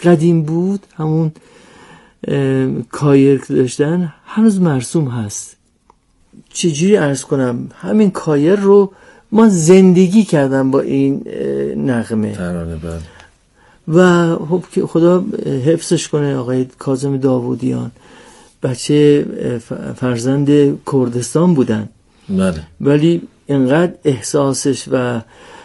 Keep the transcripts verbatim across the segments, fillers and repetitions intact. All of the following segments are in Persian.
قدیم بود، همون کایر که داشتن هنوز مرسوم هست. چجوری عرض کنم، همین کایر رو ما زندگی کردم با این نغمه ترانه. بله. و خب خدا حفظش کنه آقای کاظم داوودیان، بچه فرزند کردستان بودن. بله. ولی اینقدر احساسش و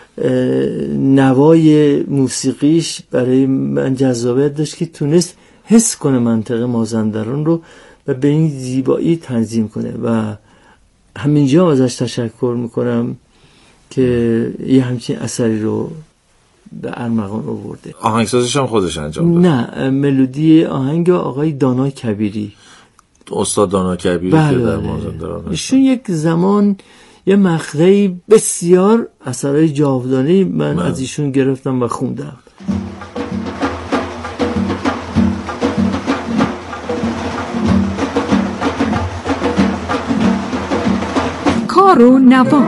نوای موسیقیش برای من جذابیت داشت که تونست حس کنه منطقه مازندران رو و به این زیبایی تنظیم کنه و همینجا ازش تشکر میکنم که یه همچین اثری رو به ارمغان آورده. آهنگسازش هم خودش انجام داد؟ نه، ملودی آهنگ آقای دانا کبیری، استاد دانا کبیری بله که در مازندران هست. ایشون یک زمان یه مقطعی بسیار اثرهای جاودانه من, من از ایشون گرفتم و خوندم. کار و نوا.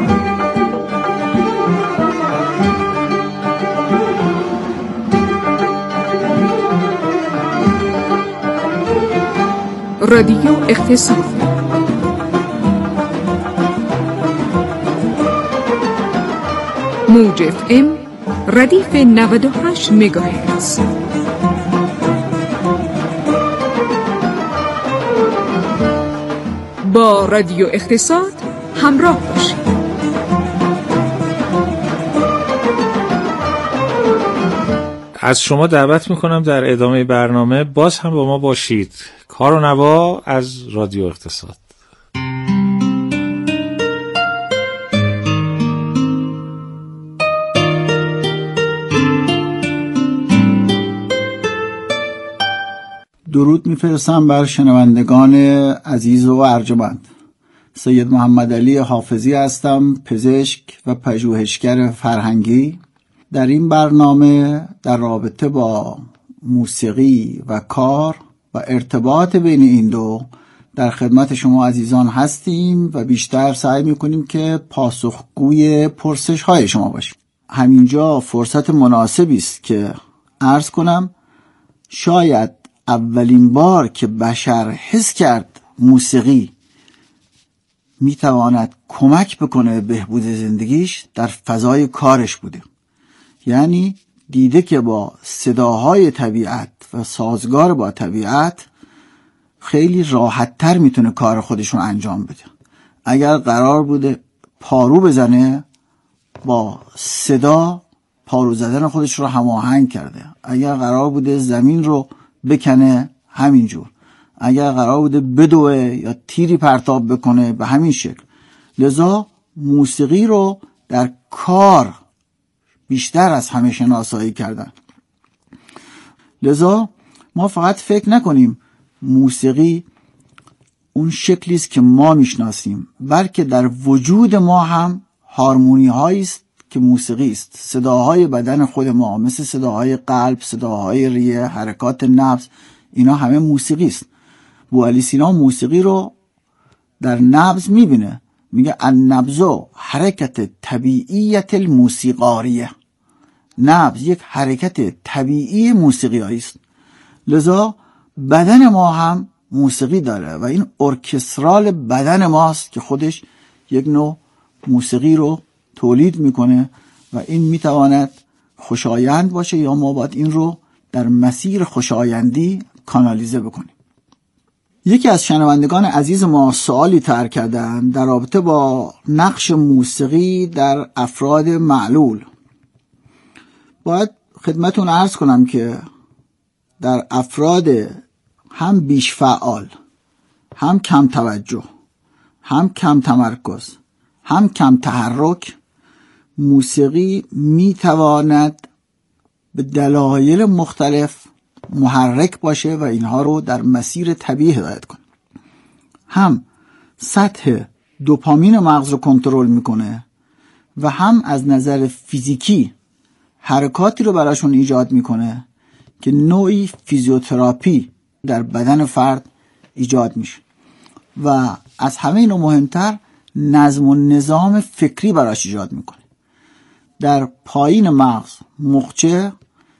رادیو اقتصاد. موج اف ام ردیف نود و هشت مگاهرتز. با رادیو اقتصاد همراه باشید. از شما دعوت میکنم در ادامه برنامه باز هم با ما باشید. کار و نوا از رادیو اقتصاد. درود میفرستم بر شنوندگان عزیز و ارجمند. سید محمد علی حافظی هستم، پزشک و پژوهشگر فرهنگی. در این برنامه در رابطه با موسیقی و کار و ارتباط بین این دو در خدمت شما عزیزان هستیم و بیشتر سعی میکنیم که پاسخگوی پرسش های شما باشیم. همینجا فرصت مناسبی است که عرض کنم شاید اولین بار که بشر حس کرد موسیقی میتواند کمک بکنه بهبود زندگیش در فضای کارش بوده. یعنی دیده که با صداهای طبیعت و سازگار با طبیعت خیلی راحت‌تر میتونه کار خودش رو انجام بده. اگر قرار بوده پارو بزنه، با صدا پارو زدن خودش رو هماهنگ کرده. اگر قرار بوده زمین رو بکنه، همینجور. اگر قرار بوده بدوه یا تیری پرتاب بکنه، به همین شکل. لذا موسیقی رو در کار بیشتر از همه شناسایی کردن. لذا ما فقط فکر نکنیم موسیقی اون شکلی است که ما میشناسیم، بلکه در وجود ما هم هارمونی هایی است که موسیقی است. صداهای بدن خود ما، مثل صداهای قلب، صداهای ریه، حرکات نبض، اینا همه موسیقی است. بوعلی سینا موسیقی رو در نبض میبینه، میگه النبض حرکت طبیعیت الموسیقاریه. نبض یک حرکت طبیعی موسیقی است. لذا بدن ما هم موسیقی داره و این ارکسترال بدن ماست که خودش یک نوع موسیقی رو تولید میکنه و این میتواند خوشایند باشه یا ما باید این رو در مسیر خوشایندی کانالیزه بکنیم. یکی از شنوندگان عزیز ما سوالی طرح کردن در رابطه با نقش موسیقی در افراد معلول. باید خدمتون عرض کنم که در افراد هم بیش فعال، هم کم توجه، هم کم تمرکز، هم کم تحرک، موسیقی میتواند به دلایل مختلف محرک باشه و اینها رو در مسیر طبیعی هدایت کنه. هم سطح دوپامین مغز رو کنترل میکنه و هم از نظر فیزیکی حرکاتی رو براشون ایجاد میکنه که نوعی فیزیوتراپی در بدن فرد ایجاد میشه و از همه اینو مهمتر نظم و نظام فکری براش ایجاد میکنه. در پایین مغز مخچه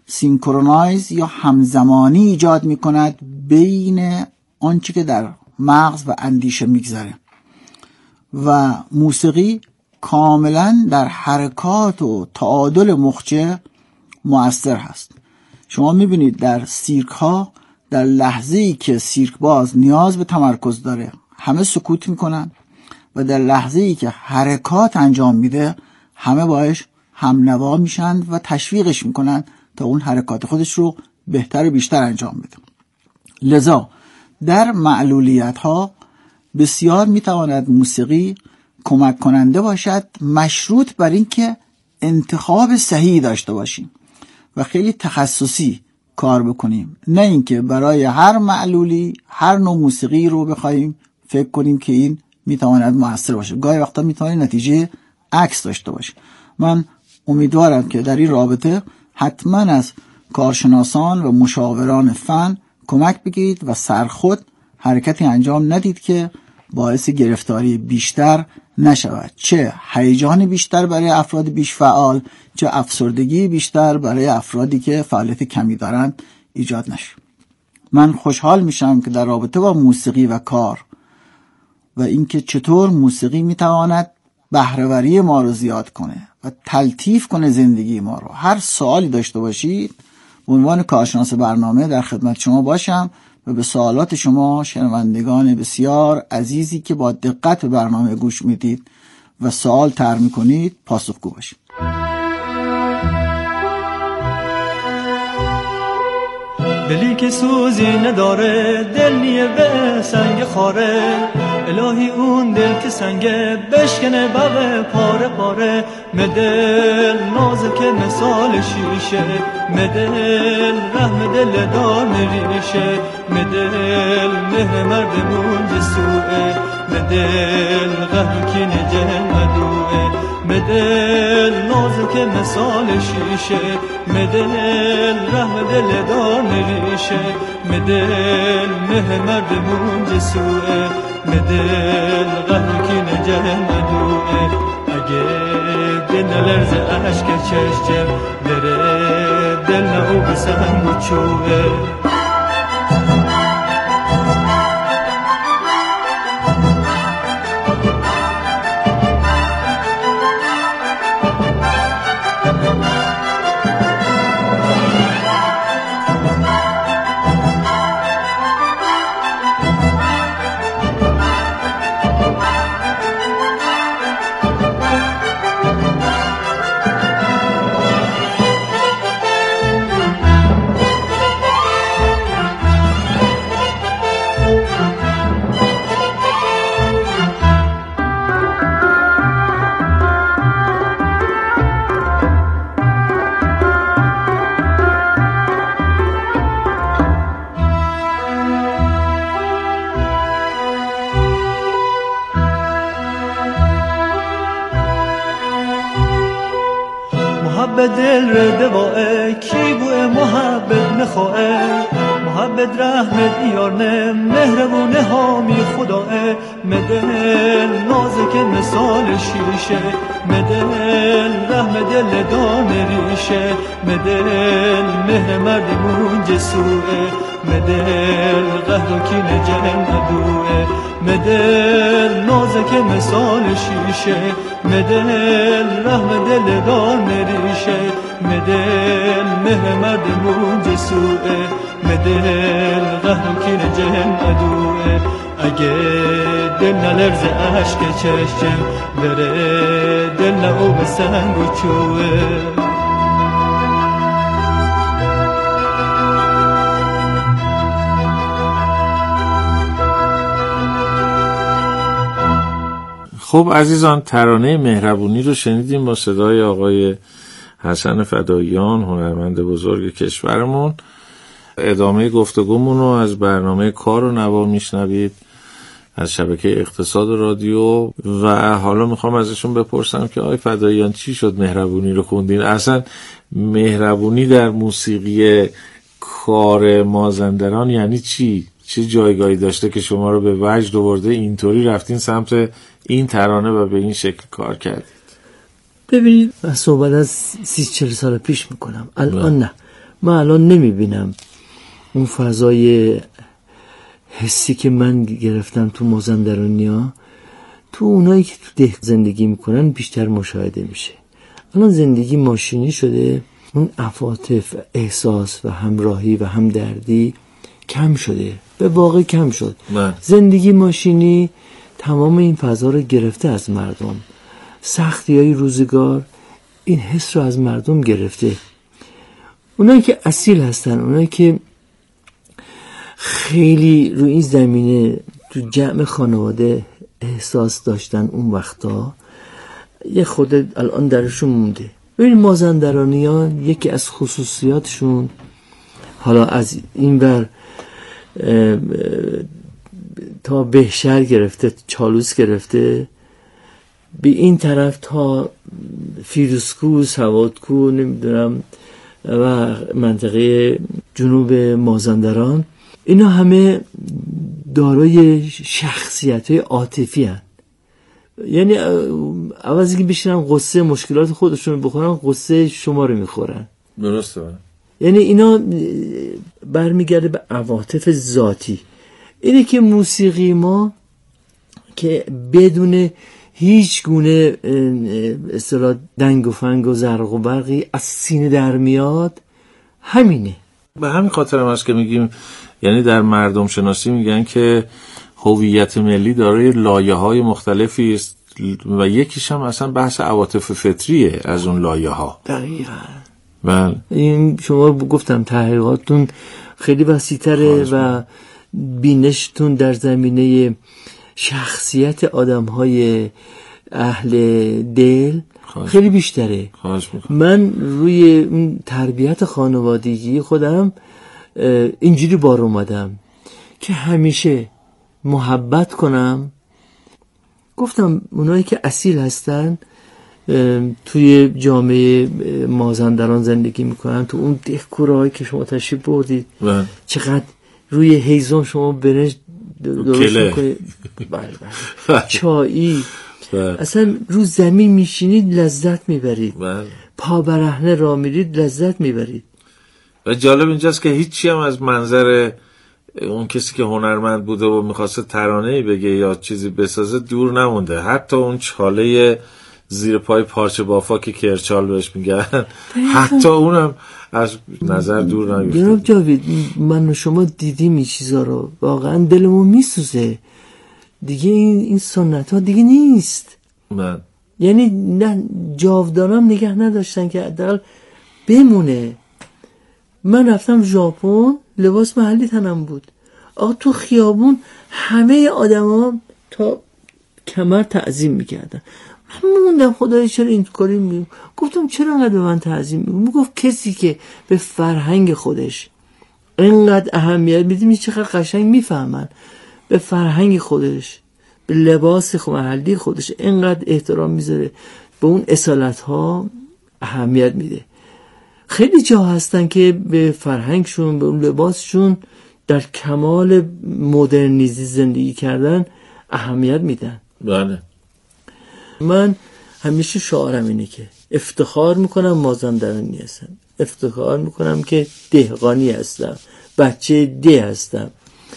سینکرونایز یا همزمانی ایجاد می کند بین آنچه که در مغز و اندیشه میگذره و موسیقی کاملا در حرکات و تعادل مخچه مؤثر هست. شما میبینید در سیرک ها در لحظه‌ای که سیرک باز نیاز به تمرکز داره همه سکوت میکنن و در لحظه‌ای که حرکات انجام میده همه باش هم نوا میشن و تشویقش میکنن تا اون حرکات خودش رو بهتر و بیشتر انجام بده. لذا در معلولیت ها بسیار میتواند موسیقی کمک کننده باشد، مشروط بر این که انتخاب صحیح داشته باشیم و خیلی تخصصی کار بکنیم، نه اینکه برای هر معلولی هر نوع موسیقی رو بخوایم فکر کنیم که این میتواند مؤثر باشه. گاهی وقتا میتونه نتیجه عکس داشته باشه. من امیدوارم که در این رابطه حتما از کارشناسان و مشاوران فن کمک بگیرید و سرخود حرکتی انجام ندید که باعث گرفتاری بیشتر نشود، چه هیجان بیشتر برای افراد بیش فعال، چه افسردگی بیشتر برای افرادی که فعالیت کمی دارند ایجاد نشه. من خوشحال میشم که در رابطه با موسیقی و کار و اینکه چطور موسیقی میتواند بهره‌وری ما رو زیاد کنه و تلطیف کنه زندگی ما رو، هر سوالی داشته باشید به عنوان کارشناس برنامه در خدمت شما باشم و به سوالات شما شنوندگان بسیار عزیزی که با دقت به برنامه گوش میدید و سوال طرح میکنید پاسخگو باشید. دلی که سوزی نداره، دل نیه به سنگ خاره، الهی اون دل که سنگه بشکنه بغه پاره پاره. مدل نازک مثال شیشه، مدل رحم دل دار نریشه، مدل مهر مردمون جسوه، مدل قهر کینه جن مدوه، مدل نازک مثال شیشه، مدل رحم دل دار نریشه، مدل مهر مردمون جسوه، مدل قهر کینه جن مدوه. اگه دل نلرز عشق چشم بره، دل نو به سنگ و چوبه. محبت دل ره دوائه کی بوه محبت نخواه، محبت رحمت ایارنه مهربونه حامی خداه. مدل نازک مثال شیشه، مدل رحم دل دار نریشه، مدل مهر مردمون جسوه، مدل قهر کینه جن مدوه، مدل نازک مثال شیشه، مدل رحم دل دار نریشه، مدل مهر مردمون جسوه، مدل قهر کینه جن مدوه. اگه دل نلرز عشق چشم بره، دل نو به سنگ و چوه. خب عزیزان، ترانه مهربونی رو شنیدیم با صدای آقای حسن فداییان، هنرمند بزرگ کشورمون. ادامه گفتگومون رو از برنامه کار و نوا میشنوید از شبکه اقتصاد رادیو. و حالا میخوام ازشون بپرسم که آقای فداییان چی شد مهربونی رو خوندین؟ اصلا مهربونی در موسیقی کار مازندران یعنی چی؟ چه جایگاهی داشته که شما رو به وجد آورده اینطوری رفتین سمت این ترانه و به این شکل کار کردید؟ ببینید من صحبت از سی چل سال پیش میکنم، الان نه. من الان نمیبینم اون فضای حسی که من گرفتم تو مازندرانی‌ها تو اونایی که تو ده زندگی میکنن بیشتر مشاهده میشه. الان زندگی ماشینی شده، اون عواطف، احساس و همراهی و همدردی کم شده، به واقع کم شد. من. زندگی ماشینی تمام این فضا رو گرفته از مردم. سختی های روزگار این حس رو از مردم گرفته. اونایی که اصیل هستن، اونایی که خیلی رو این زمینه تو جمع خانواده احساس داشتن اون وقتا، یه خود الان درشون مونده. ببین مازندرانیان یکی از خصوصیاتشون، حالا از این بر تا بهشهر گرفته، چالوس گرفته، به این طرف تا فیروزکو، سوادکو، نمیدونم و منطقه جنوب مازندران، اینا همه دارای شخصیت‌های عاطفی هستند. یعنی عوضی که بشینن قصه مشکلات خودشون بخورن، قصه شما رو میخورن. درسته. یعنی اینا برمیگرده به عواطف ذاتی. اینه که موسیقی ما که بدون هیچ گونه اصطلاح دنگ و فنگ و زرق و برقی از سینه در میاد، همینه. به همین خاطر هم هست که میگیم، یعنی در مردم شناسی میگن که هویت ملی دارای لایه‌های مختلفی است و یکیش هم اصلا بحث عواطف فطریه از اون لایه‌ها. دقیقاً. بله. این شما گفتم تحقیقاتتون خیلی وسیع‌تره و بینشتون در زمینه شخصیت آدم‌های اهل دل خیلی بیشتره. من روی اون تربیت خانوادگی خودم اینجوری بار اومدم که همیشه محبت کنم. گفتم اونایی که اصیل هستن توی جامعه مازندران زندگی میکنن، تو اون دهکورهایی که شما تشریف بردید بله. چقدر روی هیزم شما برنج درست میکنید، بله بله چایی بله. اصلا رو زمین میشینید لذت میبرید بله. پا برهنه را میرید لذت میبرید. و جالب اینجاست که هیچی هم از منظر اون کسی که هنرمند بوده و میخواسته ترانه‌ای بگه یا چیزی بسازه دور نمونده. حتی اون چاله زیر پای پارچه بافا که کرچال بهش میگن، حتی اونم از نظر دور نمیفته. جناب جاوید، من و شما دیدیم این چیزا رو، واقعا دلمون میسوزه دیگه. این این سنت ها دیگه نیست. من یعنی نه جاودانم نگه نداشتن که حداقل بمونه. من رفتم ژاپن، لباس محلی تنم بود. آقا تو خیابون همه آدما تا کمر تعظیم میکردن. من موندم خدای چرا این کاری میگم. گفتم چرا انقدر به من تعظیم میگم؟ میگفت کسی که به فرهنگ خودش اینقدر اهمیت میده، چقدر قشنگ میفهمن. به فرهنگ خودش، به لباس محلی خودش اینقدر احترام میذاره، به اون اصالت ها اهمیت میده. خیلی جا هستن که به فرهنگشون، به اون لباسشون در کمال مدرنیزی زندگی کردن اهمیت میدن. بله. من همیشه شعارم اینه که افتخار میکنم مازندرانی هستم، افتخار میکنم که دهقانی هستم، بچه ده هستم.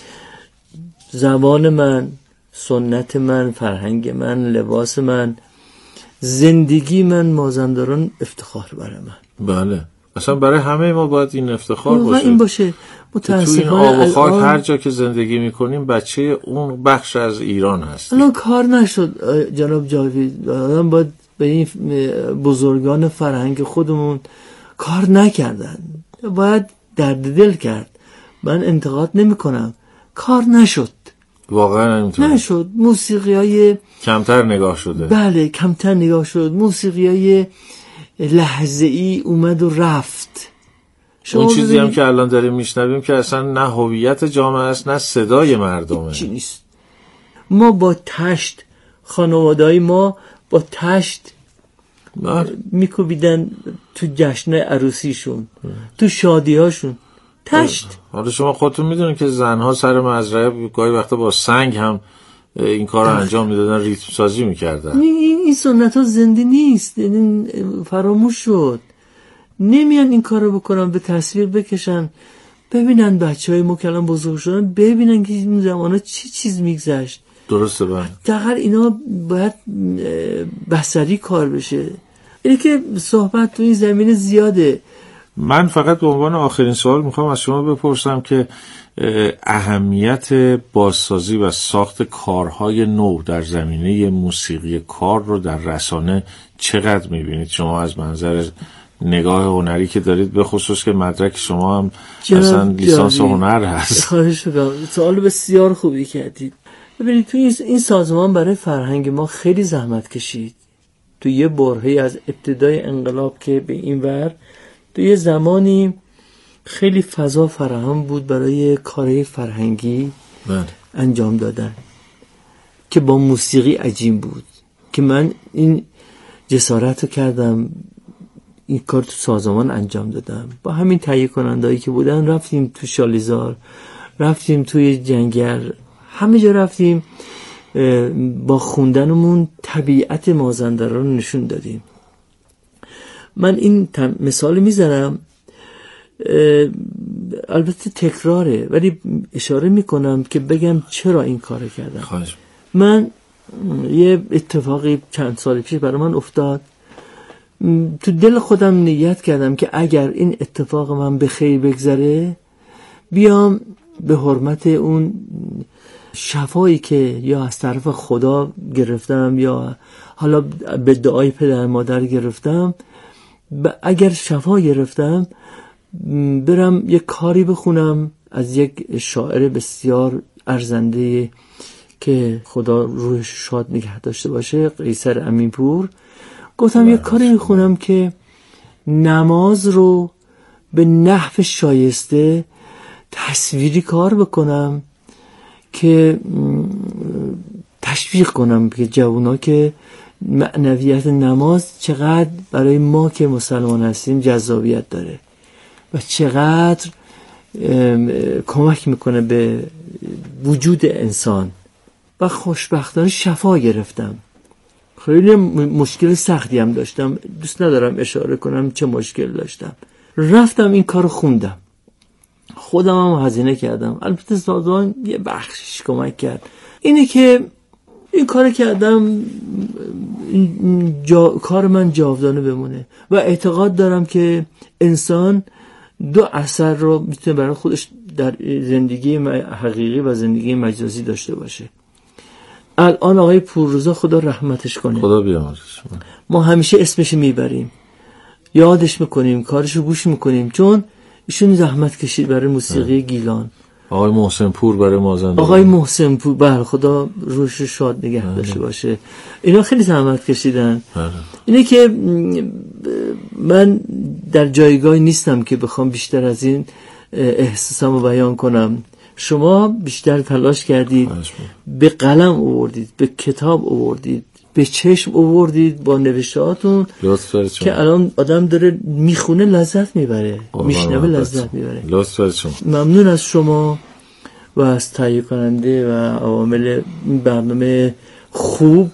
زبان من، سنت من، فرهنگ من، لباس من، زندگی من، مازندران افتخار برای من. بله. اصلا برای همه ما باید این افتخار باشه. این باشه. متاسفانه تو این آب و خاک هر جا که زندگی میکنیم بچه اون بخش از ایران هست. الان کار نشد جناب جاوید. آدم باید به این بزرگان فرهنگ خودمون کار نکردن، باید درد دل کرد. من انتقاد نمی کنم، کار نشد، واقعا نمیتونم. نشد. موسیقی های کمتر نگاه شده. بله کمتر نگاه شد. موسیقی های لحظه ای اومد و رفت. اون چیزی هم که الان داریم میشنویم که اصلا نه هویت جامعه است نه صدای مردمه. چی نیست. ما با تشت، خانواده‌های ما با تشت میکوبیدن تو جشن عروسیشون، تو شادی‌هاشون تشت. حالا شما خودتون میدونید که زنها سر مزرعه گاهی وقتا با سنگ هم این کار رو انجام میدادن، ریتم سازی میکردن. این این سنت ها زنده نیست، این فراموش شد. نمیان این کار رو بکنن، به تصویر بکشن، ببینن بچه های ما که الان بزرگ شدن، ببینن که این زمانه چی چیز میگذشت. درسته بله. دقیقا اینا باید بصری کار بشه. اینه که صحبت تو این زمینه زیاده. من فقط به عنوان آخرین سوال میخوام از شما بپرسم که اهمیت بازسازی و ساخت کارهای نو در زمینه موسیقی کار رو در رسانه چقدر میبینید شما از منظر نگاه هنری که دارید، به خصوص که مدرک شما هم اصلا لیسانس هنر هست؟ خواهش می‌کنم، سوال بسیار خوبی کردید. ببینید تو این سازمان برای فرهنگ ما خیلی زحمت کشید. تو یه برهه‌ای از ابتدای انقلاب که به این ور، تو یه زمانی خیلی فضا فراهم بود برای کارهای فرهنگی بله. انجام دادن که با موسیقی عجین بود که من این جسارت رو کردم، این کار تو سازمان انجام دادم. با همین تهیه کنندهایی که بودن رفتیم تو شالیزار، رفتیم توی جنگل، همه جا رفتیم، با خوندنمون طبیعت مازندران رو نشون دادیم. من این مثال میزنم، البته تکراره، ولی اشاره میکنم که بگم چرا این کار کردم. خواهش. من یه اتفاقی چند سال پیش برای من افتاد، تو دل خودم نیت کردم که اگر این اتفاق من به خیر بگذره، بیام به حرمت اون شفایی که یا از طرف خدا گرفتم یا حالا به دعای پدر مادر گرفتم، اگر شفا گرفتم برم یک کاری بخونم از یک شاعر بسیار ارزنده که خدا روحش شاد نگه داشته باشه، قیصر امینپور. گفتم یک کاری میخونم که نماز رو به نحو شایسته تصویری کار بکنم که تشویق کنم که جوونا که معنویت نماز چقدر برای ما که مسلمان هستیم جذابیت داره و چقدر کمک میکنه به وجود انسان. و خوشبختانه شفا گرفتم. خیلی مشکل سختی هم داشتم، دوست ندارم اشاره کنم چه مشکل داشتم. رفتم این کار خوندم، خودم هم هزینه کردم، البته سازمان یه بخشش کمک کرد. اینه که این کار کردم، جا... کار من جاودانه بمونه و اعتقاد دارم که انسان دو اثر رو میتونه برای خودش در زندگی حقیقی و زندگی مجازی داشته باشه. الان آقای پورروزا خدا رحمتش کنه، خدا بیامرزش، ما همیشه اسمش میبریم، یادش میکنیم، کارشو گوش میکنیم، چون ایشون زحمت کشید برای موسیقی اه. گیلان. آقای محسن پور برای مازندران، آقای محسن پور بله خدا روش شاد نگه داشته باشه، اینا خیلی زحمت کشیدن. اه. اینه که من در جایگاهی نیستم که بخوام بیشتر از این احساسامو بیان کنم. شما بیشتر تلاش کردید، به قلم آوردید، به کتاب آوردید، به چشم آوردید با نوشتهاتون که الان آدم داره میخونه لذت میبره، میشنوه لذت میبره. ممنون از شما و از تهیه کننده و عوامل برنامه خوب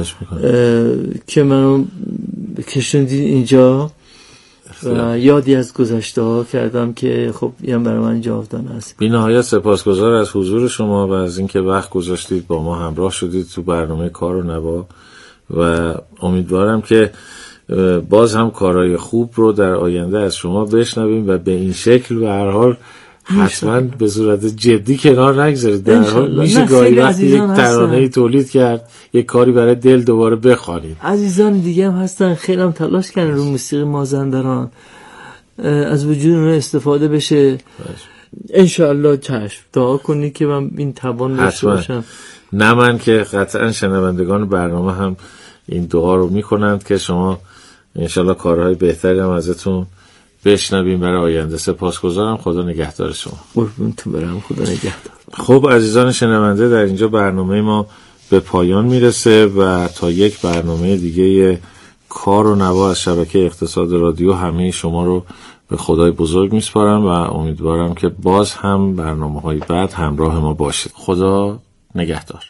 که منو کشوندید اینجا و یادی از گذشته ها کردم که خب این برای من جاودانه است. بی نهایت سپاسگزار از حضور شما و از اینکه وقت گذاشتید با ما همراه شدید تو برنامه کار و نوا و امیدوارم که باز هم کارهای خوب رو در آینده از شما بشنویم و به این شکل و هر حال حتما به صورت جدی کنار نگذارید. در حال میشه گاهی وقتی یک ترانه‌ای تولید کرد یک کاری برای دل دوباره بخوانید. عزیزان دیگه هم هستن خیلی هم تلاش کردن رو موسیقی مازندران از وجود اون استفاده بشه. انشاءالله چشم دعا کنید که من این توان داشته باشم. نه من که قطعا شنوندگان برنامه هم این دعا رو میکنند که شما انشاءالله کارهای بهتری هم ازتون بشنویم برای آینده. سپاسگزارم، خدا نگهدار شما. قربونتون برم، خدا نگهدار. خب عزیزان شنونده، در اینجا برنامه ما به پایان میرسه و تا یک برنامه دیگه کار و نوا از شبکه اقتصاد رادیو همه شما رو به خدای بزرگ میسپارم و امیدوارم که باز هم برنامه‌های بعد همراه ما باشید. خدا نگهدار.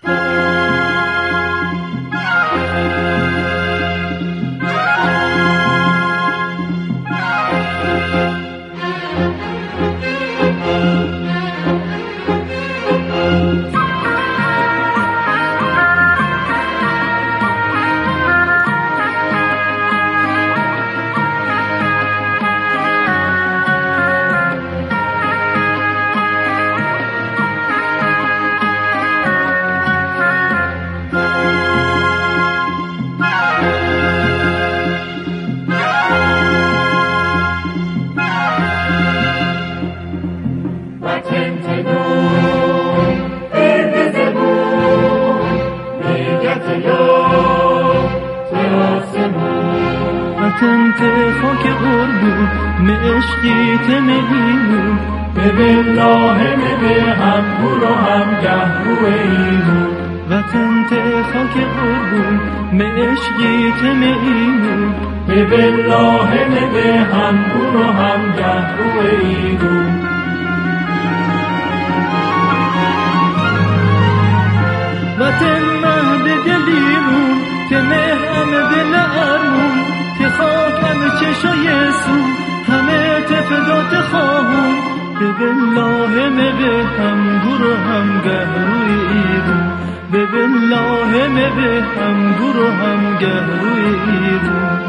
وطن تنون ارد زبون میگت لو تیاسمون وطن ته خاک قربون معشقی تمهیمون به بالله مده هم برو هم گهرو ایمون وطن ته خاک قربون معشقی تمهیمون به بالله مده هم برو هم گهرو ایمون وطن مهد دلیمون که مهرم دل ارمون که خاکم چشای سو همه تفدات خواهون به بالله مبه هم برو هم گهروی ایرون به بالله مبه هم برو هم گهروی ایرون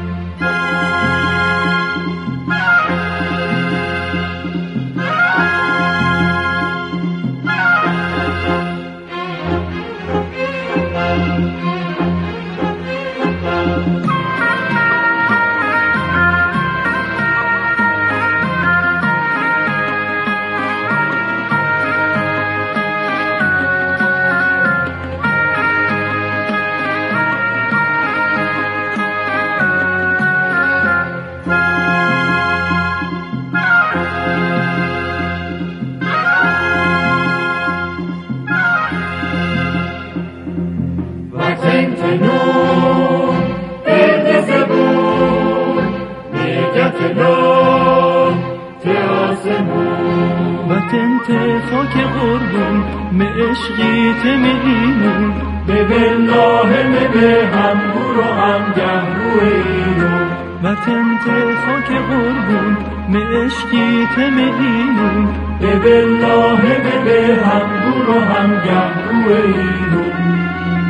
وطن ته خاک قربون معشقی تمهیمون به بالله مبه هم برو هم گهرو ایرون وطن ته خاک قربون معشقی تمهیمون به بالله مبه هم برو هم گهرو ایرون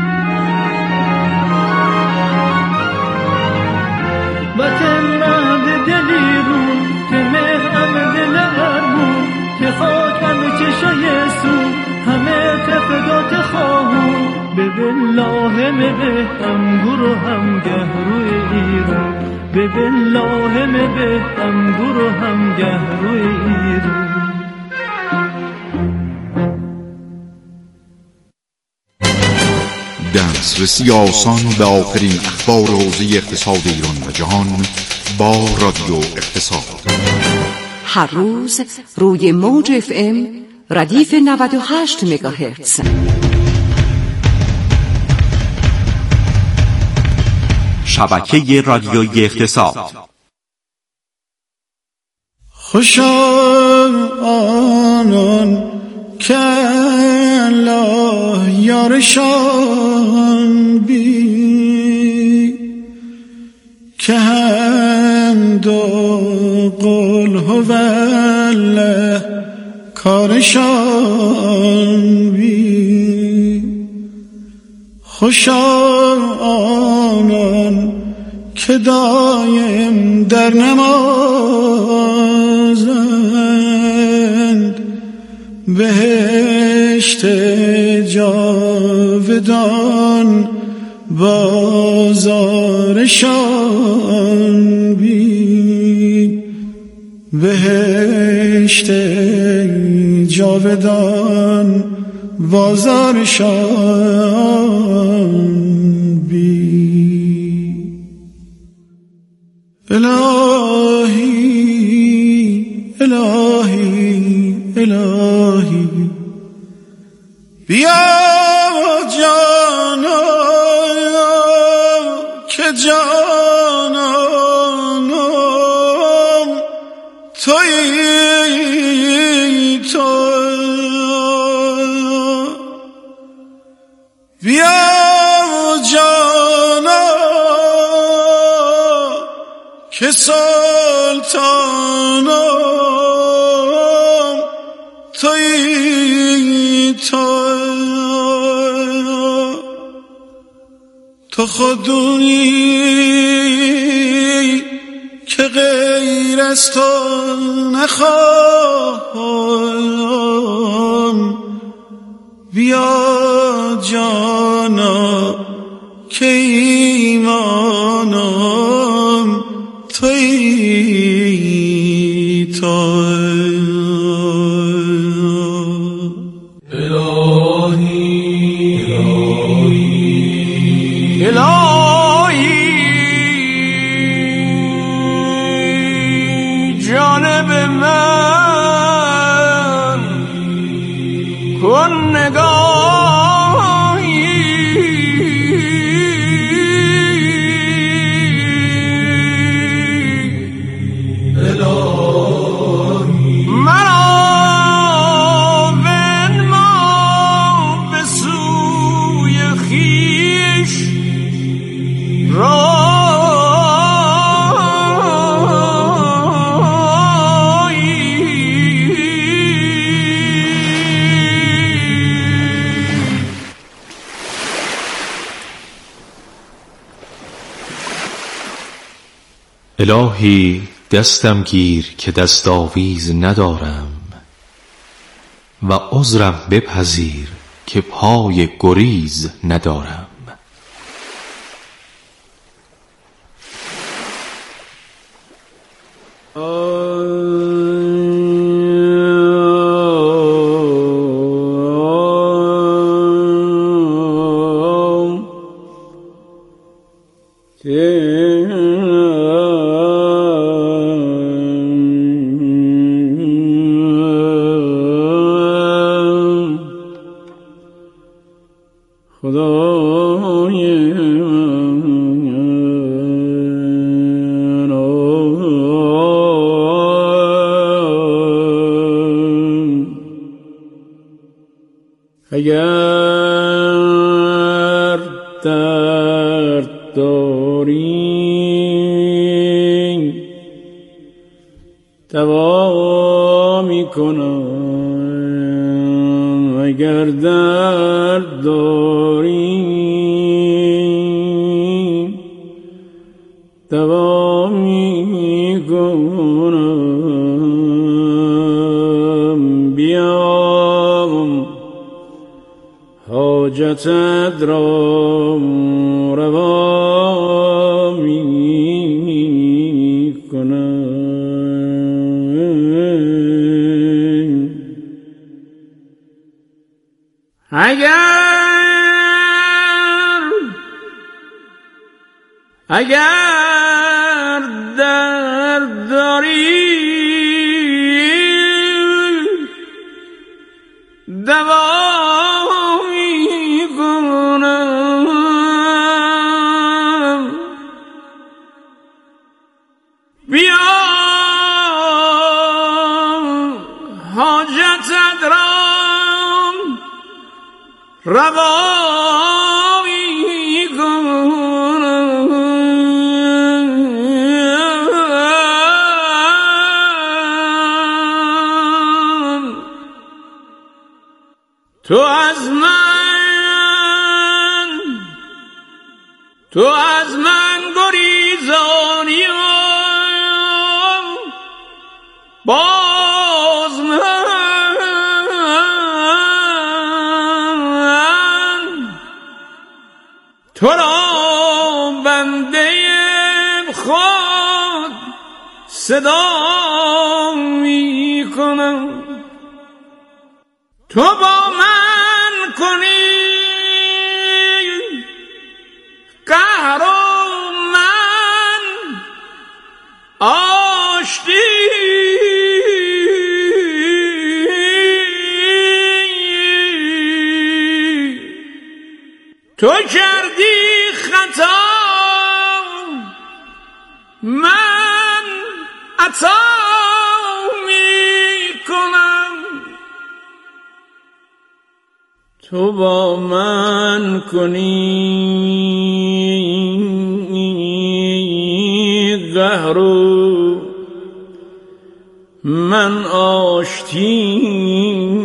وطن مهد دلیرون که مهرم دل ارمون که خاکم چشای سو همه تفدات خواهون به بالله مبه هم برو هم گهروی ایرون به بالله مبه هم برو هم گهروی ایرون دسترسی آسان به آخرین اخبار حوزه اقتصاد ایران و جهان با رادیو اقتصاد. هر روز روی موج اف ام ردیف نود و هشت مگاهرتز. شبکه رادیویی اقتصاد. خوشا آنان که الله یارشان بی که هم دو قل هوالله کارشان بی خوشا آنان که دایم در نمازند بهشت جاودان بازارشان بی بهشت جاودان بازارشان بی الهی الهی الهی بیا جانا که جانانم تویی تو بیا جانا که سلطانم تویی تو تو خودونی که غیر از تو نخواهم بیا جانا که ایمانم تویی تو اون نگاهی الهی مرا بنما به سوی خویش را الهی دستم گیر که دست آویز ندارم و عذرم بپذیر که پای گریز ندارم. اگر درد داری دوا میکنم، اگر درد داری دوا میکنم، بیا حاجتت را روا می کنم. اگر اگر درد داری دوا روا می کنم. تو از من تو از من گریزانی باز من تو را بنده خود صدا می کنم. تو با من کنی قهر و من آشتی، تو کردی خطا من عطا می کنم. تو با من کنی قهر و من آشتی،